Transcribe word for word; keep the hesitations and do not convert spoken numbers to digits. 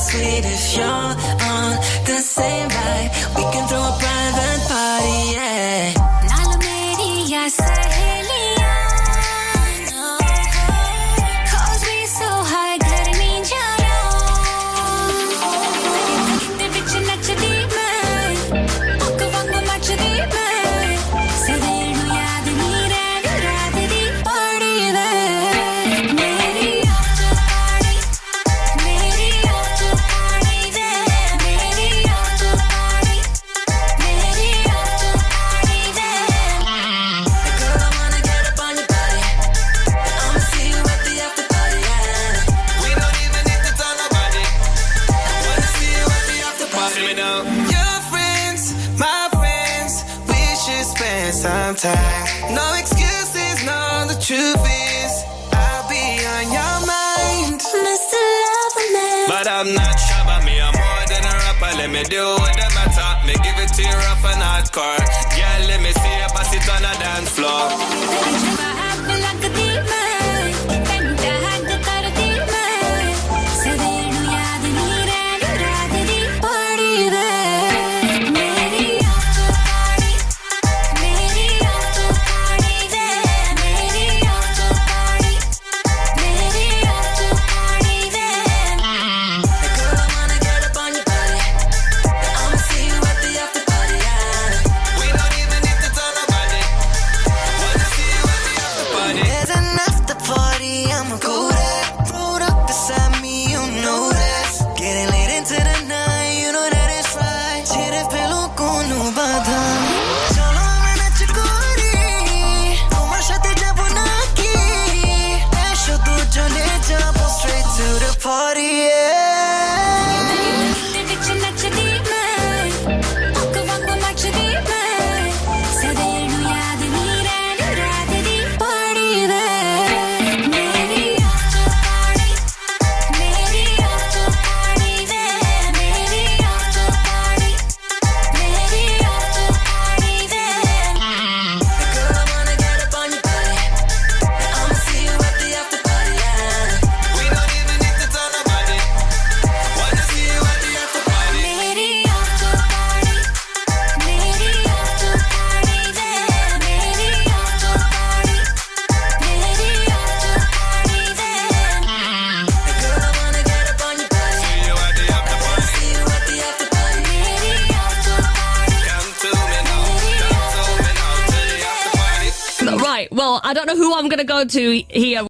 sweet if you're on the same vibe. We can throw a private party, yeah. Naal meri ya saheliyan, cause we so high, ghar nahi jana. Gite vich nachdi main, puk vang machdi main. Sadenu yaad nahi rehni raat di party de. Meri after party, meri after party de. Meri after party, meri after party de. Girl, I wanna get up on your body, I'ma see you at the after party, yeah. We don't even need to tell nobody. I wanna see you at the after party. See me now. Your friends, my friends, we should spend some time. No excuses, no, the truth is I'll be on your mind. Mister Loverman, But I'm not shabba, me I'm more than a rapper. Let me do what the matter. Me give it to you rough and hardcore. Yeah, let me see you pass it on a dance floor. jab aap lagdi main, tenta hag kardi main. Sadenu yaad nahi rehni raat di party de. Meri after party, meri after party de. Meri after party, meri after party de. Girl, I wanna get up on your body, I'ma see you at the after party, yeah. We don't even need to tell nobody. Wanna see you at the after party. There's an after party, I'ma go there. Rolled up beside me, you know that. Getting late into the night, you know that it's right. Tere pelo konu badha. Chalo main nach kori, tomar sathe jabo na ki. Esho tu chole jabo straight to the party, yeah. Gite vich nachdi main, puk vang machdi main. Sadenu yaad nahi rehni raat di party de. Meri after party, meri after party de. Meri after party, meri after party de. Girl, I wanna get up on your body, I'ma see you at the after party, yeah. We don't even need to tell nobody. Wanna see you at the after party. Meri after party, meri after party de. Meri after party, meri after party de. Girl, I wanna get up on your body, See you at the after party. see you at the after party. Meri after party. Come to me now. Come to me now to the after party. Right, well, I don't know who I'm going to go to here.